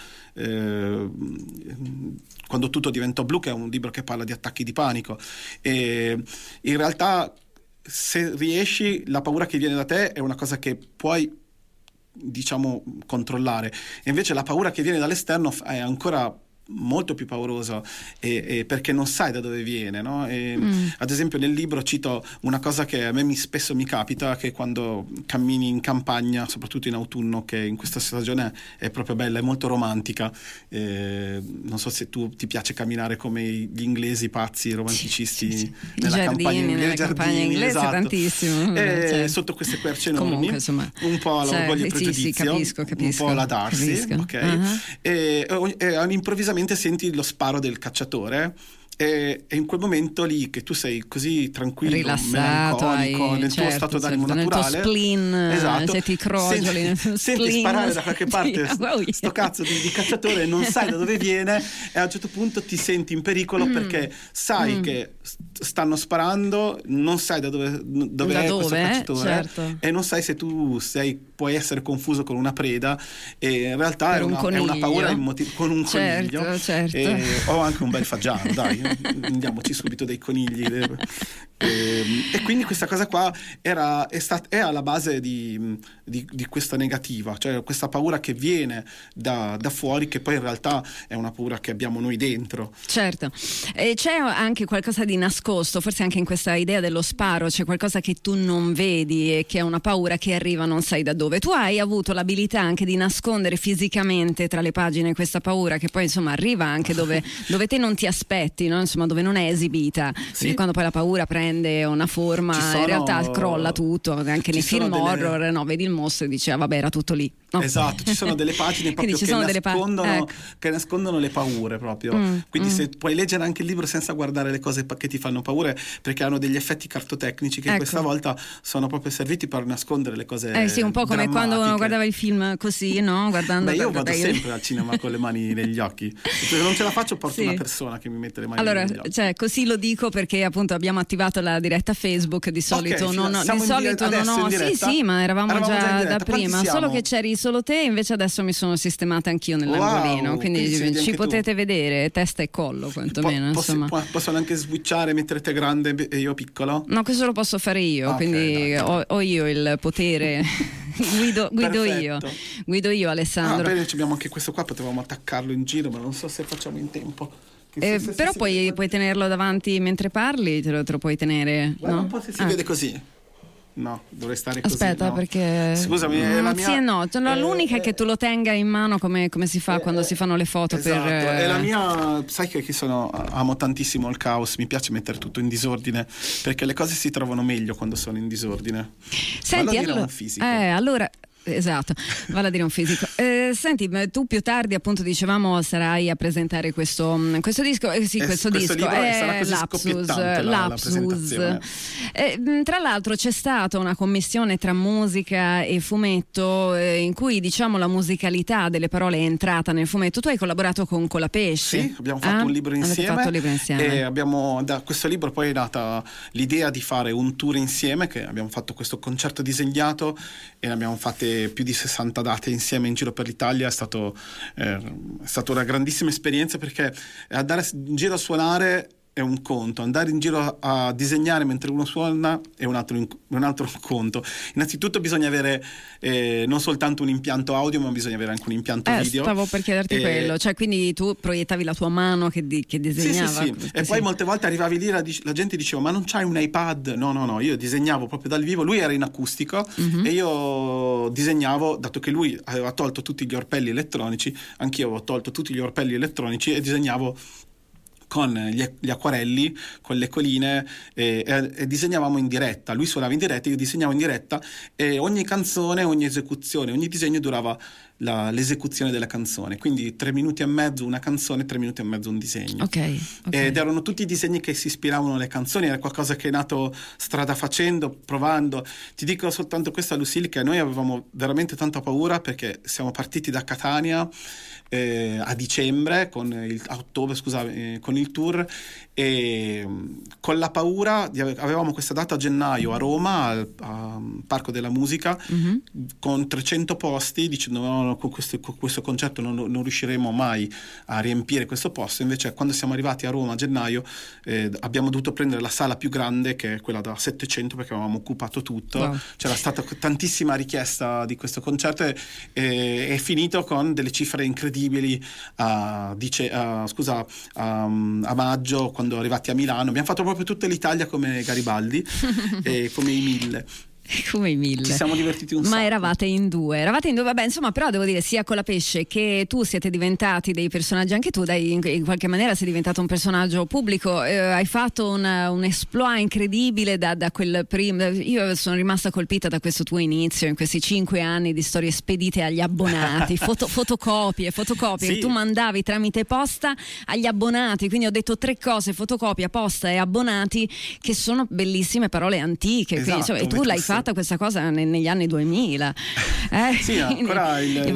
Quando tutto diventò blu, che è un libro che parla di attacchi di panico, e in realtà, se riesci, la paura che viene da te è una cosa che puoi, diciamo, controllare, e invece la paura che viene dall'esterno è ancora molto più pauroso, perché non sai da dove viene, no? Ad esempio nel libro cito una cosa che a me spesso mi capita, che quando cammini in campagna, soprattutto in autunno, che in questa stagione è proprio bella, è molto romantica, non so se tu ti piace camminare come gli inglesi pazzi romanticisti,
sì.
nella
campagna inglese,
esatto.
Tantissimo,
sotto queste querce enormi.
Comunque, insomma,
un po' l'orgoglio e il pregiudizio,
capisco,
un po' la Darcy,
capisco.
ok? E improvvisamente senti lo sparo del cacciatore, e in quel momento lì, che tu sei così tranquillo,
rilassato,
melanconico, nel tuo stato d'animo naturale,
nel tuo spleen,
esatto,
se ti crogioli
senti sparare da qualche parte sto cazzo di cacciatore, non sai da dove viene, e a un certo punto ti senti in pericolo, perché sai che stanno sparando, non sai da dove è questo cacciatore,
certo.
E non sai se tu puoi essere confuso con una preda, e in realtà è una paura con un coniglio,
certo.
O anche un bel fagiano, dai, andiamoci subito dei conigli. E quindi questa cosa qua è alla base di questa negativa, cioè questa paura che viene da fuori, che poi in realtà è una paura che abbiamo noi dentro.
Certo, e c'è anche qualcosa di nascosto, forse anche in questa idea dello sparo c'è qualcosa che tu non vedi, e che è una paura che arriva non sai da dove. Tu hai avuto l'abilità anche di nascondere fisicamente tra le pagine questa paura, che poi insomma arriva anche dove te non ti aspetti, no? Insomma, dove non è esibita, perché quando poi la paura prende una forma, in realtà crolla tutto, anche nei film horror, no? Vedi il mostro e dici vabbè, era tutto lì, no?
Esatto, ci sono delle pagine proprio che nascondono le paure proprio, quindi se puoi leggere anche il libro senza guardare le cose che ti fanno paura, perché hanno degli effetti cartotecnici che questa volta sono proprio serviti per nascondere le cose
sì, un po' come quando uno guardava il film così, no? Guardando.
Io vado sempre al cinema con le mani negli occhi, se non ce la faccio porto una persona che mi mette le mani negli occhi.
Cioè, così lo dico perché appunto abbiamo attivato la diretta Facebook, di solito sì, ma eravamo già da prima, solo che c'eri solo te, invece adesso mi sono sistemata anch'io nell'angolino, quindi ci potete vedere testa e collo quantomeno, insomma.
Posso anche switchare, mettere te grande e io piccolo?
No, questo lo posso fare io, quindi ho io il potere. Guido io, Alessandro.
Bene, abbiamo anche questo qua, potevamo attaccarlo in giro, ma non so se facciamo in tempo.
Però puoi tenerlo davanti mentre parli, te lo puoi tenere.
Guarda,
no?
Un po' se si vede così. No, dovrei stare così.
Aspetta, perché
scusami, è la mia...
Sì e no, l'unica è che tu lo tenga in mano come si fa quando si fanno le foto.
Esatto,
per
è la mia. Sai che amo tantissimo il caos, mi piace mettere tutto in disordine, perché le cose si trovano meglio quando sono in disordine.
Senti, allora Esatto, vale a dire un fisico. Senti, tu più tardi appunto dicevamo sarai a presentare questo disco, questo disco
libro sarà così scoppiettante la presentazione.
Tra l'altro c'è stata una commissione tra musica e fumetto in cui diciamo la musicalità delle parole è entrata nel fumetto. Tu hai collaborato con Colapesce.
Sì, abbiamo fatto un libro insieme, e da questo libro poi è nata l'idea di fare un tour insieme, che abbiamo fatto questo concerto disegnato e ne abbiamo fatte più di 60 date insieme in giro per l'Italia. È stata una grandissima esperienza, perché andare in giro a suonare è un conto, andare in giro a disegnare mentre uno suona è un altro conto. Innanzitutto bisogna avere non soltanto un impianto audio, ma bisogna avere anche un impianto video.
Stavo per chiederti quello, cioè quindi tu proiettavi la tua mano che disegnava.
Sì. E poi molte volte arrivavi lì, la gente diceva: ma non c'hai un iPad? No, io disegnavo proprio dal vivo. Lui era in acustico e io disegnavo, dato che lui aveva tolto tutti gli orpelli elettronici, anch'io avevo tolto tutti gli orpelli elettronici e disegnavo con gli acquarelli, con le colline, e disegnavamo in diretta. Lui suonava in diretta, io disegnavo in diretta, e ogni canzone, ogni esecuzione, ogni disegno durava l'esecuzione della canzone. Quindi 3 minuti e mezzo una canzone, 3 minuti e mezzo un disegno.
Okay.
Ed erano tutti disegni che si ispiravano alle canzoni, era qualcosa che è nato strada facendo, provando. Ti dico soltanto questo, Lucille, che noi avevamo veramente tanta paura, perché siamo partiti da Catania a dicembre, a ottobre, con il tour, e con la paura avevamo questa data a gennaio a Roma al Parco della Musica, con 300 posti, dicendo no, con questo concerto non riusciremo mai a riempire questo posto. Invece quando siamo arrivati a Roma a gennaio abbiamo dovuto prendere la sala più grande, che è quella da 700, perché avevamo occupato tutto. Wow. C'era stata tantissima richiesta di questo concerto, e è finito con delle cifre incredibili a maggio, quando arrivati a Milano. Abbiamo fatto proprio tutta l'Italia come Garibaldi e come i 1000.
Come i 1000.
Ci siamo divertiti un sacco.
Ma eravate in due, vabbè, insomma, però devo dire, sia Colapesce che tu siete diventati dei personaggi, anche tu in qualche maniera sei diventato un personaggio pubblico, hai fatto un exploit incredibile da quel primo. Io sono rimasta colpita da questo tuo inizio, in questi 5 anni di storie spedite agli abbonati, fotocopie sì, che tu mandavi tramite posta agli abbonati. Quindi ho detto 3 cose: fotocopia, posta e abbonati, che sono bellissime parole antiche.
Esatto,
quindi, e tu l'hai fatta questa cosa negli anni 2000.
Sì, ancora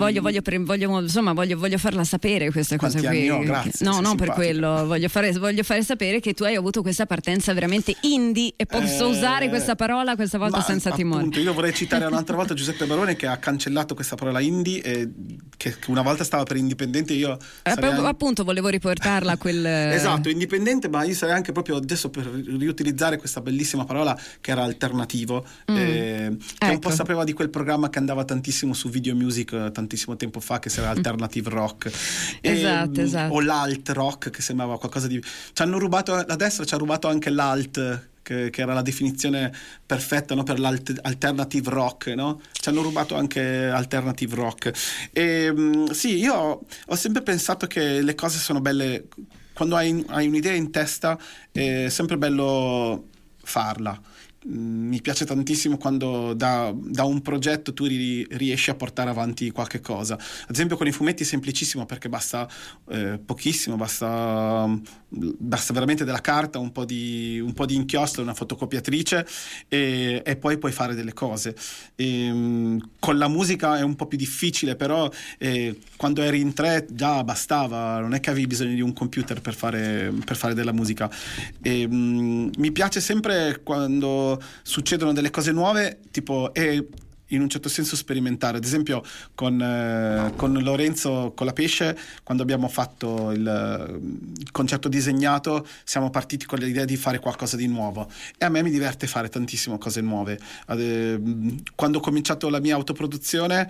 voglio farla sapere questa cosa qui.
Grazie,
no, per quello voglio fare sapere che tu hai avuto questa partenza veramente indie, e posso usare questa parola questa volta senza timore.
Appunto, io vorrei citare un'altra volta Giuseppe Barone, che ha cancellato questa parola indie, che una volta stava per indipendente. Io
appunto volevo riportarla a quel
esatto, indipendente, ma io sarei anche proprio adesso per riutilizzare questa bellissima parola, che era alternativo. Che un po' sapeva di quel programma che andava tantissimo su Video Music tantissimo tempo fa, che si era Alternative Rock.
Esatto.
O l'alt rock, che sembrava qualcosa di... la destra ci ha rubato anche l'alt, che era la definizione perfetta, no? Per l'alternative rock, no? Ci hanno rubato anche alternative rock. Sì, io ho sempre pensato che le cose sono belle quando hai un'idea in testa, è sempre bello farla. Mi piace tantissimo quando da un progetto tu riesci a portare avanti qualche cosa. Ad esempio con i fumetti è semplicissimo, perché basta pochissimo, basta veramente della carta, un po' di inchiostro, una fotocopiatrice, e poi puoi fare delle cose. Con la musica è un po' più difficile, però quando eri in 3 già bastava, non è che avevi bisogno di un computer per fare della musica. Mi piace sempre quando succedono delle cose nuove, tipo, e in un certo senso sperimentare. Ad esempio con Lorenzo Colapesce, quando abbiamo fatto il concerto disegnato, siamo partiti con l'idea di fare qualcosa di nuovo, e a me mi diverte fare tantissimo cose nuove. Quando ho cominciato la mia autoproduzione,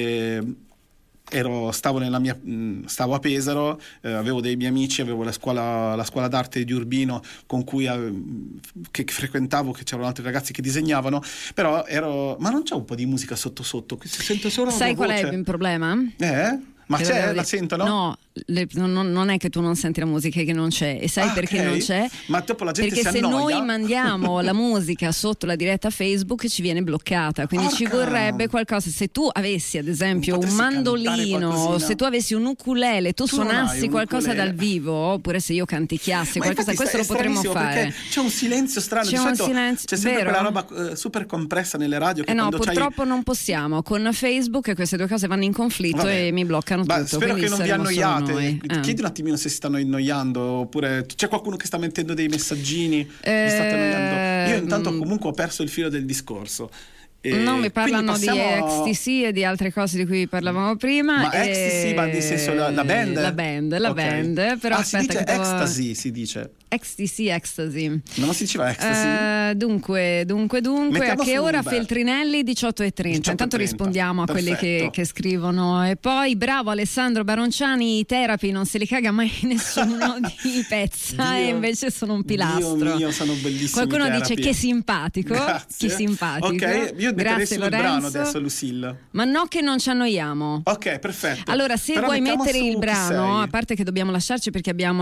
stavo a Pesaro, avevo dei miei amici, avevo la scuola d'arte di Urbino con cui che frequentavo, che c'erano altri ragazzi che disegnavano, però ma non c'è un po' di musica sotto che si sente solo
sai
la voce?
Qual è il problema?
Ma
Che
c'è?
l'avevo
La
detto.
sentono?
No, non è che tu non senti la musica, è che non c'è. E sai perché
ok.
non c'è?
Ma dopo la gente
Perché
si
se
annoia?
noi mandiamo la musica sotto la diretta Facebook ci viene bloccata, quindi ci
Porca!
vorrebbe qualcosa. Se tu avessi ad esempio un
Potresti
mandolino,
cantare
o
qualcosina?
se tu avessi un ukulele, tu
Tu non hai
suonassi
un
qualcosa
ukulele?
dal vivo, oppure se io canticchiassi
Ma
qualcosa,
infatti
questo lo
è
potremmo
stranissimo,
fare.
perché c'è un silenzio strano.
C'è
Di
un
solito
silenzio,
c'è sempre
vero?
quella roba super compressa nelle radio che
No,
quando c'hai...
purtroppo non possiamo. Con Facebook queste due cose vanno in conflitto
Vabbè.
e mi bloccano
Ma
tutto.
spero
quindi
che non vi
saremo solo
annoiate.
noi.
Chiedi un attimino se si stanno annoiando, oppure c'è qualcuno che sta mettendo dei messaggini. Vi state annoiando? Io intanto comunque ho perso il filo del discorso.
No, mi parlano
quindi passiamo...
di XTC e di altre cose di cui parlavamo prima.
Ma XTC, ma nel senso la band?
La band,
Ok.
band. Però
si
aspetta
dice
che devo...
Ecstasy, si dice.
XTC, Ecstasy.
Non si diceva Ecstasy?
Dunque,
Mettiamo
a che
su,
ora
beh.
Feltrinelli? 18:30. Intanto rispondiamo a quelli che scrivono. E poi, bravo Alessandro Baronciani, i Therapy non se li caga mai nessuno di pezza, e invece sono un pilastro.
Dio mio, sono bellissimi.
Qualcuno
Therapy.
dice che simpatico.
Grazie.
Che simpatico.
Ok, io metterei
Grazie
sul
Lorenzo.
brano adesso, Lucille.
Ma no, che non ci annoiamo.
Ok, perfetto.
Allora, se
Però
vuoi
mettiamo
mettere
su
il
chi
brano,
sei.
a parte che dobbiamo lasciarci perché abbiamo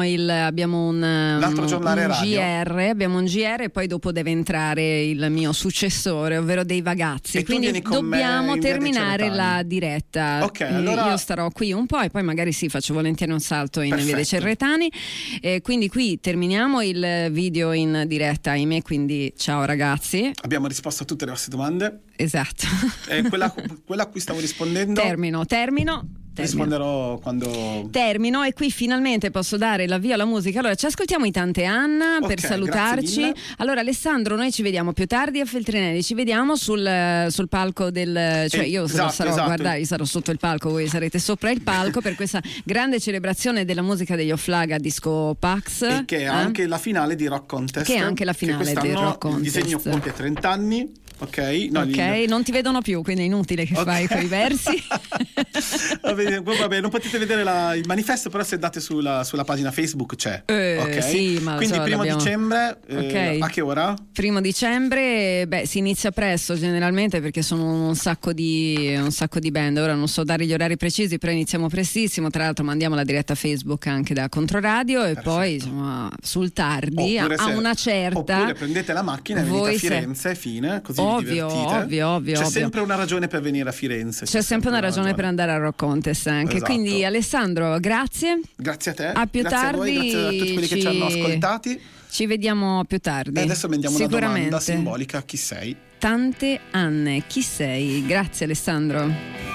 un
giornale radio.
abbiamo un GR e poi dopo deve entrare il mio successore, ovvero dei Vagazzi.
E tu
Quindi
vieni con me
dobbiamo
in via dei
terminare
Cerretani.
la diretta.
Ok, allora-
Io starò qui un po' e poi magari faccio volentieri un salto in via dei
Perfetto.
Cerretani. Quindi qui terminiamo il video in diretta, ahimè, quindi ciao ragazzi.
Abbiamo risposto a tutte le vostre domande.
Esatto.
Quella a cui stavo rispondendo
Termino.
risponderò quando...
Termino e qui finalmente posso dare l'avvio alla musica. Allora ci ascoltiamo i Tante Anna per
Ok,
salutarci.
grazie mille.
Allora Alessandro, noi ci vediamo più tardi a Feltrinelli, ci vediamo sul palco del, cioè io
esatto.
guardate, io sarò sotto il palco, voi sarete sopra il palco per questa grande celebrazione della musica degli Off-Flag a Disco Pax,
E che è anche la finale di Rock Contest.
Che è anche la finale
che
del
quest'anno
Rock Contest.
Il disegno compie 30 anni. Ok, no,
ok, non ti vedono più, quindi è inutile che fai quei versi.
Vabbè, non potete vedere il manifesto, però se andate sulla pagina Facebook c'è. Ok?
Sì, ma
quindi primo dicembre,
Ok.
a che ora?
1 dicembre, si inizia presto generalmente perché sono un sacco di band. Ora non so dare gli orari precisi, però iniziamo prestissimo. Tra l'altro mandiamo la diretta Facebook anche da Controradio e poi insomma, sul tardi
Oppure
a una certa.
Oppure prendete la macchina e venite
Voi
a Firenze, fine, così
Ovvio,
vi divertite.
ovvio.
C'è sempre una ragione per venire a Firenze.
C'è sempre una ragione per andare al Rock Contest anche.
Esatto.
Quindi Alessandro, grazie.
Grazie a te.
A più
grazie
tardi.
A voi, grazie a tutti quelli che ci hanno ascoltati.
Ci vediamo più tardi.
E adesso mandiamo una domanda
Sicuramente.
simbolica: chi sei?
Tante Anne, chi sei? Grazie Alessandro.